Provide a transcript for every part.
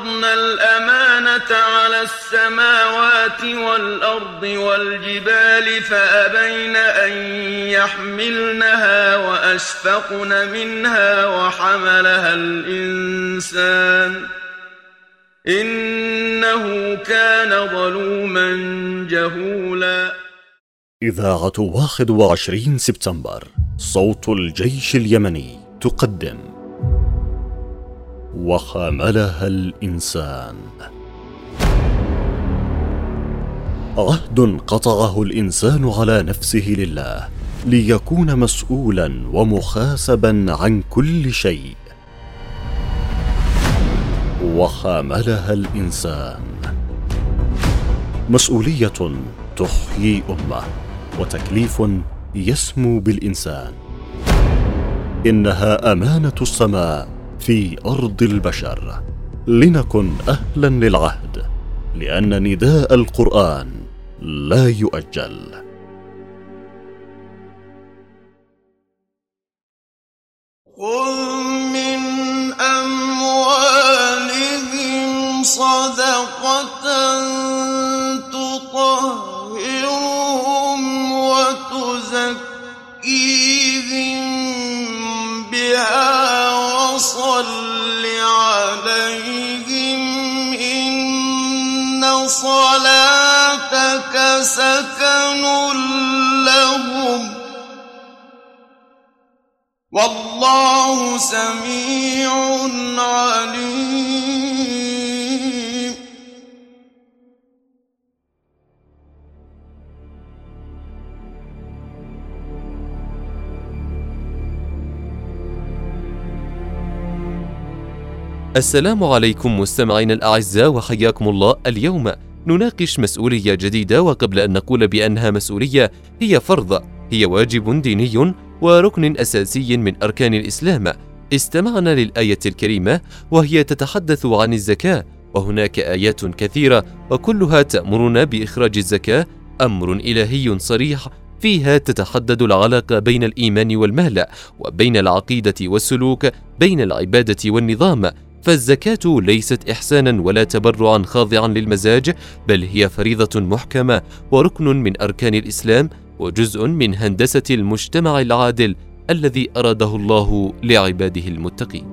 عرضنا الأمانة على السماوات والأرض والجبال فأبين أن يحملنها وأشفقن منها وحملها الإنسان إنه كان ظلوما جهولا. إذاعة 21 سبتمبر صوت الجيش اليمني تقدم وحملها الإنسان. عهد قطعه الإنسان على نفسه لله ليكون مسؤولا ومحاسبا عن كل شيء. وحملها الإنسان، مسؤولية تحيي أمة وتكليف يسمو بالإنسان. إنها أمانة السماء في أرض البشر، لنكن أهلا للعهد، لأن نداء القرآن لا يؤجل. خذ من أموالهم صدقة تطهرهم وتزكيهم بها وصل عليهم إن صلاتك سكن لهم والله سميع عليم. السلام عليكم مستمعينا الأعزاء وحياكم الله. اليوم نناقش مسؤولية جديدة، وقبل أن نقول بأنها مسؤولية هي فرض، هي واجب ديني وركن أساسي من أركان الإسلام. استمعنا للآية الكريمة وهي تتحدث عن الزكاة، وهناك آيات كثيرة وكلها تأمرنا بإخراج الزكاة، أمر إلهي صريح فيها تتحدد العلاقة بين الإيمان والمال، وبين العقيدة والسلوك، بين العبادة والنظام. فالزكاة ليست إحسانا ولا تبرعا خاضعا للمزاج، بل هي فريضة محكمة وركن من أركان الإسلام، وجزء من هندسة المجتمع العادل الذي أراده الله لعباده المتقين.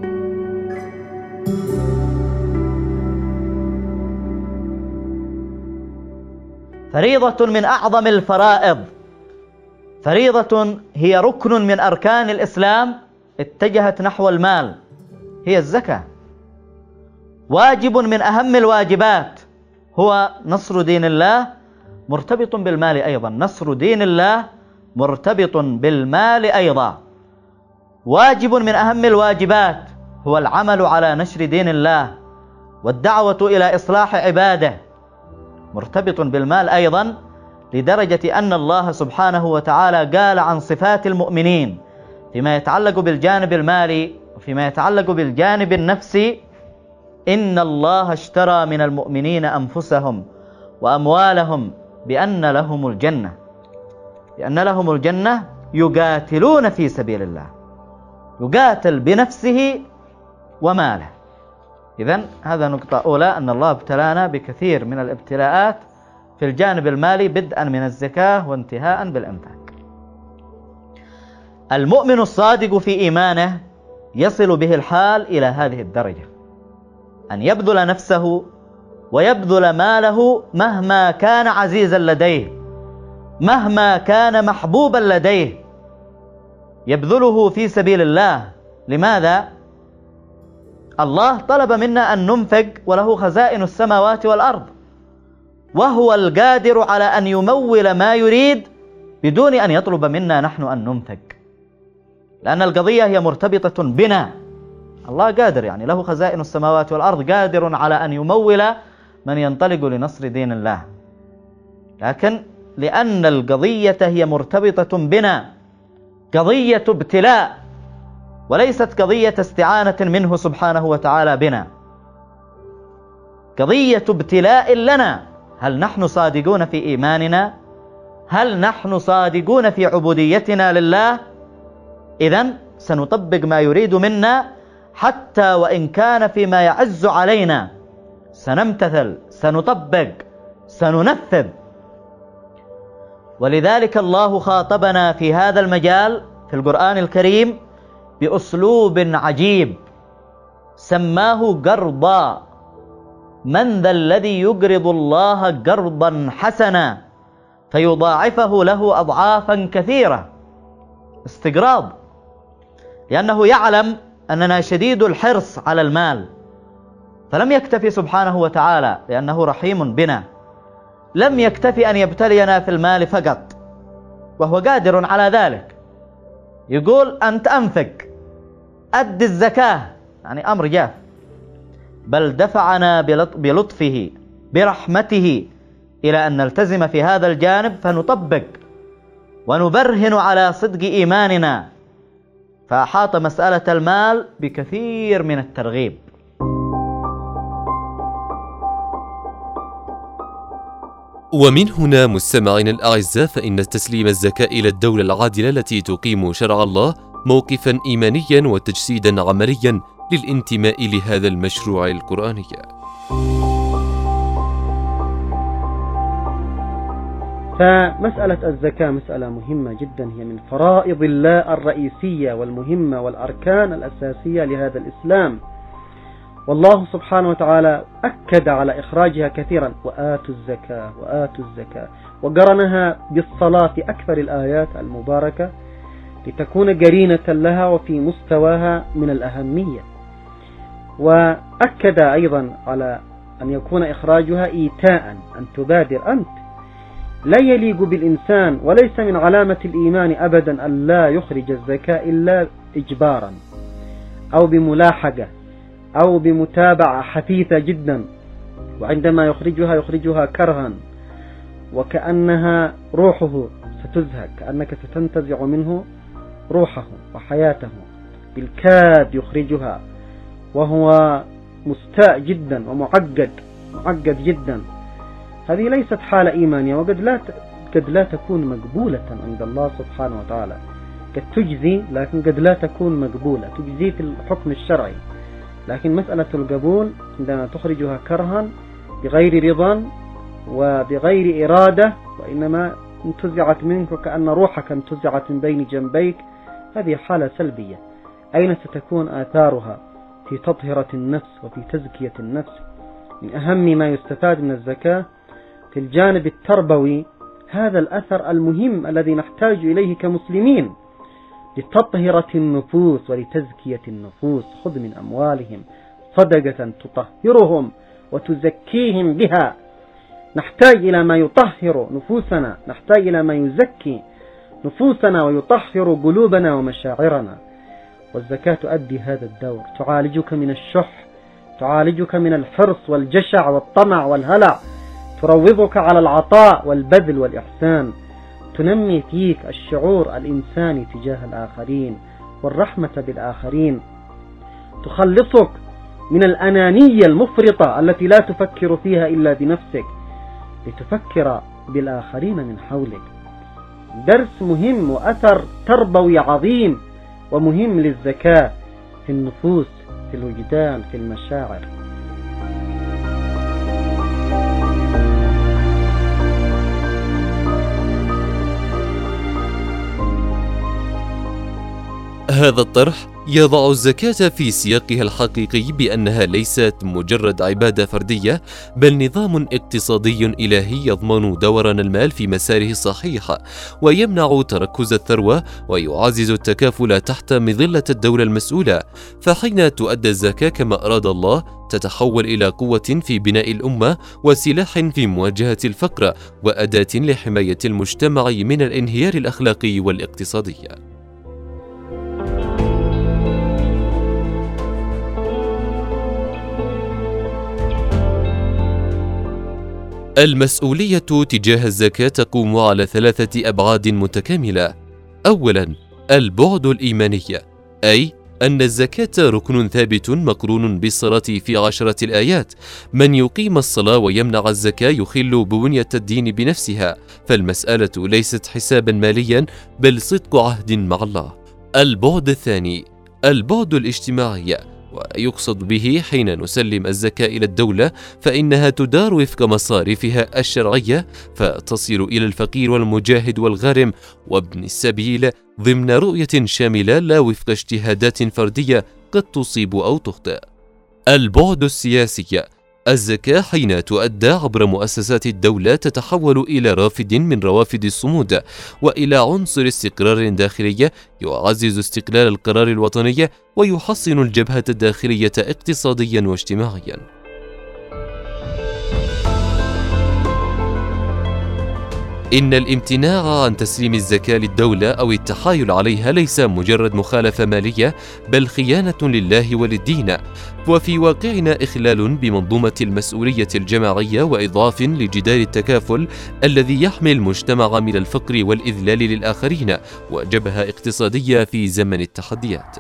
فريضة من أعظم الفرائض، فريضة هي ركن من أركان الإسلام اتجهت نحو المال، هي الزكاة. واجب من أهم الواجبات هو نصر دين الله، مرتبط بالمال أيضا، نصر دين الله مرتبط بالمال أيضا. واجب من أهم الواجبات هو العمل على نشر دين الله والدعوة إلى إصلاح عباده، مرتبط بالمال أيضا، لدرجة أن الله سبحانه وتعالى قال عن صفات المؤمنين فيما يتعلق بالجانب المالي وفيما يتعلق بالجانب النفسي: إن الله اشترى من المؤمنين أنفسهم وأموالهم بأن لهم الجنة، بأن لهم الجنة يقاتلون في سبيل الله، يقاتل بنفسه وماله. إذن هذا نقطة أولى، أن الله ابتلانا بكثير من الابتلاءات في الجانب المالي، بدءا من الزكاة وانتهاء بالإنفاق. المؤمن الصادق في إيمانه يصل به الحال إلى هذه الدرجة، أن يبذل نفسه ويبذل ماله مهما كان عزيزا لديه، مهما كان محبوبا لديه، يبذله في سبيل الله. لماذا؟ الله طلب منا أن ننفق وله خزائن السماوات والأرض، وهو القادر على أن يمول ما يريد بدون أن يطلب منا نحن أن ننفق، لأن القضية هي مرتبطة بنا. الله قادر، يعني له خزائن السماوات والأرض، قادر على أن يمول من ينطلق لنصر دين الله، لكن لأن القضية هي مرتبطة بنا، قضية ابتلاء وليست قضية استعانة منه سبحانه وتعالى بنا، قضية ابتلاء لنا. هل نحن صادقون في إيماننا؟ هل نحن صادقون في عبوديتنا لله؟ إذن سنطبق ما يريد منا حتى وإن كان فيما يعز علينا سنمتثل، سنطبق، سننفذ. ولذلك الله خاطبنا في هذا المجال في القرآن الكريم بأسلوب عجيب سماه قرضا. من ذا الذي يقرض الله قرضا حسنا فيضاعفه له أضعافا كثيرة؟ استقراض، لأنه يعلم أننا شديد الحرص على المال، فلم يكتفي سبحانه وتعالى لأنه رحيم بنا، لم يكتفي أن يبتلينا في المال فقط وهو قادر على ذلك، يقول أنت أنفق، أد الزكاة، يعني أمر جاف، بل دفعنا بلطفه برحمته إلى أن نلتزم في هذا الجانب فنطبق ونبرهن على صدق إيماننا، فأحاط مسألة المال بكثير من الترغيب. ومن هنا مستمعينا الأعزاء فإن تسليم الزكاة إلى الدولة العادلة التي تقيم شرع الله موقفا إيمانيا وتجسيدا عمليا للانتماء لهذا المشروع القرآني. فمسألة الزكاة مسألة مهمة جدا، هي من فرائض الله الرئيسية والمهمة والأركان الأساسية لهذا الإسلام، والله سبحانه وتعالى أكد على إخراجها كثيرا، وآتوا الزكاة وآتوا الزكاة، وقرنها بالصلاة في أكثر الآيات المباركة لتكون قرينة لها وفي مستواها من الأهمية. وأكد أيضا على أن يكون إخراجها إيتاء، أن تبادر أنت، لا يليق بالإنسان وليس من علامة الإيمان أبدا أن لا يخرج الزكاة إلا إجبارا أو بملاحقة أو بمتابعة حثيثة جدا، وعندما يخرجها كرها وكأنها روحه ستزهق، كأنك ستنتزع منه روحه وحياته، بالكاد يخرجها وهو مستاء جدا ومعقد جدا. هذه ليست حالة إيمانية، وقد لا تكون مقبولة عند الله سبحانه وتعالى. قد تجزي لكن قد لا تكون مقبولة، تجزي في الحكم الشرعي، لكن مسألة القبول عندما تخرجها كرها بغير رضا وبغير إرادة، وإنما انتزعت منك وكأن روحك انتزعت من بين جنبيك، هذه حالة سلبية. أين ستكون آثارها؟ في تطهرة النفس وفي تزكية النفس. من أهم ما يستفاد من الزكاة في الجانب التربوي هذا الأثر المهم الذي نحتاج إليه كمسلمين لتطهرة النفوس ولتزكية النفوس. خذ من أموالهم صدقة تطهرهم وتزكيهم بها. نحتاج إلى ما يطهر نفوسنا، نحتاج إلى ما يزكي نفوسنا ويطهر قلوبنا ومشاعرنا، والزكاة تؤدي هذا الدور، تعالجك من الشح، تعالجك من الحرص والجشع والطمع والهلع، تروضك على العطاء والبذل والإحسان، تنمي فيك الشعور الإنساني تجاه الآخرين والرحمة بالآخرين، تخلصك من الأنانية المفرطة التي لا تفكر فيها إلا بنفسك، لتفكر بالآخرين من حولك. درس مهم وأثر تربوي عظيم ومهم للزكاة في النفوس، في الوجدان، في المشاعر. هذا الطرح يضع الزكاة في سياقها الحقيقي بأنها ليست مجرد عبادة فردية، بل نظام اقتصادي إلهي يضمن دوران المال في مساره الصحيح، ويمنع تركز الثروة، ويعزز التكافل تحت مظلة الدولة المسؤولة. فحين تؤدى الزكاة كما أراد الله تتحول إلى قوة في بناء الأمة، وسلاح في مواجهة الفقر، وأداة لحماية المجتمع من الانهيار الأخلاقي والاقتصادي. المسؤولية تجاه الزكاة تقوم على 3 أبعاد متكاملة. أولاً، البعد الإيماني، أي أن الزكاة ركن ثابت مقرون بالصلاة في 10 الآيات. من يقيم الصلاة ويمنع الزكاة يخل ببنية الدين بنفسها، فالمسألة ليست حسابا ماليا بل صدق عهد مع الله. البعد الثاني، البعد الاجتماعي، ويقصد به حين نسلم الزكاة إلى الدولة فإنها تدار وفق مصارفها الشرعية، فتصل إلى الفقير والمجاهد والغارم وابن السبيل ضمن رؤية شاملة لا وفق اجتهادات فردية قد تصيب أو تخطئ. البعد السياسي: الزكاة حين تؤدى عبر مؤسسات الدولة تتحول إلى رافد من روافد الصمود، وإلى عنصر استقرار داخلي يعزز استقلال القرار الوطني ويحصن الجبهة الداخلية اقتصاديا واجتماعيا. إن الامتناع عن تسليم الزكاة للدولة أو التحايل عليها ليس مجرد مخالفة مالية، بل خيانة لله وللدين، وفي واقعنا إخلال بمنظومة المسؤولية الجماعية وإضعاف لجدار التكافل الذي يحمي المجتمع من الفقر والإذلال للآخرين وجبهة اقتصادية في زمن التحديات.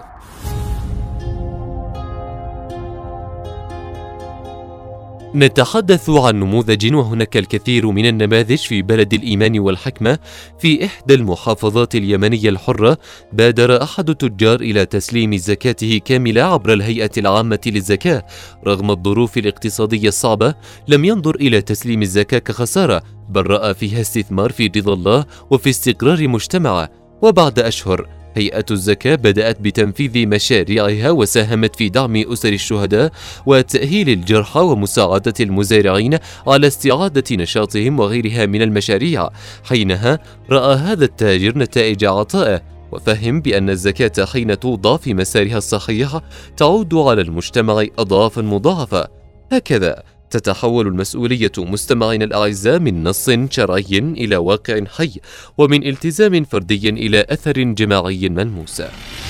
نتحدث عن نموذج، وهناك الكثير من النماذج في بلد الإيمان والحكمة. في إحدى المحافظات اليمنية الحرة بادر أحد التجار إلى تسليم زكاته كاملة عبر الهيئة العامة للزكاة. رغم الظروف الاقتصادية الصعبة لم ينظر إلى تسليم الزكاة كخسارة، بل رأى فيها استثمار في رضا الله وفي استقرار مجتمعه. وبعد أشهر هيئة الزكاة بدأت بتنفيذ مشاريعها وساهمت في دعم أسر الشهداء وتأهيل الجرحى ومساعدة المزارعين على استعادة نشاطهم وغيرها من المشاريع. حينها رأى هذا التاجر نتائج عطائه، وفهم بأن الزكاة حين توضع في مسارها الصحيح تعود على المجتمع أضعافا مضاعفة. هكذا تتحول المسؤولية مستمعين الأعزاء من نص شرعي إلى واقع حي، ومن التزام فردي إلى أثر جماعي ملموس.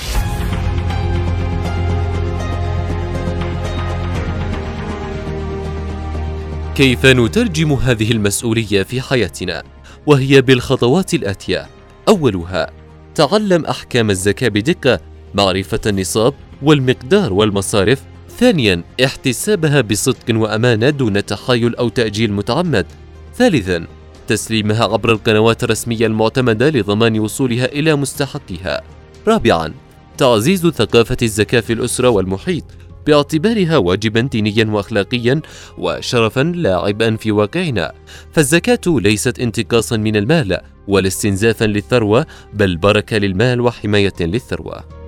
كيف نترجم هذه المسؤولية في حياتنا؟ وهي بالخطوات الآتية: أولها، تعلم أحكام الزكاة بدقة، معرفة النصاب والمقدار والمصارف. ثانياً، احتسابها بصدق وأمانة دون تحايل أو تأجيل متعمد. ثالثاً، تسليمها عبر القنوات الرسمية المعتمدة لضمان وصولها إلى مستحقها. رابعاً، تعزيز ثقافة الزكاة في الأسرة والمحيط باعتبارها واجباً دينياً وأخلاقياً وشرفاً لا عبئاً في واقعنا، فالزكاة ليست انتقاصاً من المال ولا استنزافاً للثروة، بل بركة للمال وحماية للثروة.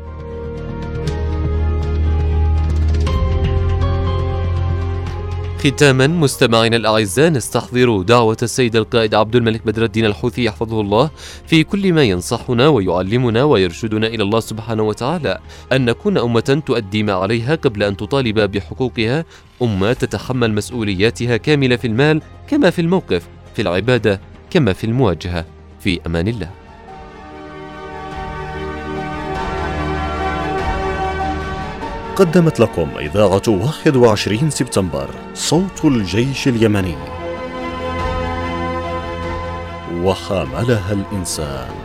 ختاما مستمعينا الأعزاء، نستحضر دعوة السيد القائد عبد الملك بدر الدين الحوثي يحفظه الله في كل ما ينصحنا ويعلمنا ويرشدنا إلى الله سبحانه وتعالى، أن نكون أمة تؤدي ما عليها قبل أن تطالب بحقوقها، أمة تتحمل مسؤولياتها كاملة في المال كما في الموقف، في العبادة كما في المواجهة. في أمان الله. قدمت لكم إذاعة 21 سبتمبر صوت الجيش اليمني، وحاملها الإنسان.